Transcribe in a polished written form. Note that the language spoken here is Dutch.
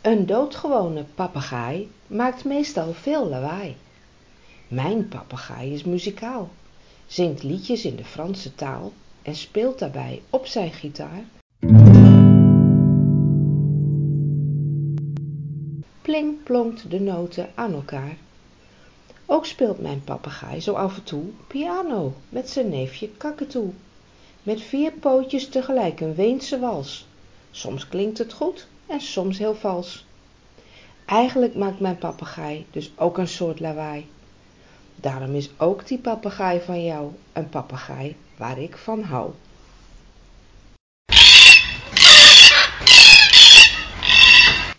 Een doodgewone papegaai maakt meestal veel lawaai. Mijn papegaai is muzikaal, zingt liedjes in de Franse taal en speelt daarbij op zijn gitaar. Pling plonkt de noten aan elkaar. Ook speelt mijn papegaai zo af en toe piano met zijn neefje Kaketoe. Met 4 pootjes tegelijk een Weense wals. Soms klinkt het goed en soms heel vals. Eigenlijk maakt mijn papegaai dus ook een soort lawaai. Daarom is ook die papegaai van jou een papegaai waar ik van hou.